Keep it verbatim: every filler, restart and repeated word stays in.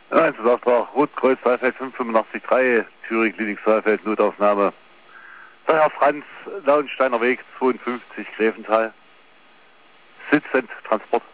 Ja, Einzelauftrag, Rotkreuz, Saalfeld fünf fünf acht drei, Thüringen, Klinik Saalfeld, Notaufnahme. Der Herr Franz, Lauensteiner Weg, zweiundfünfzig, Gräfenthal. Sitzend, Transport.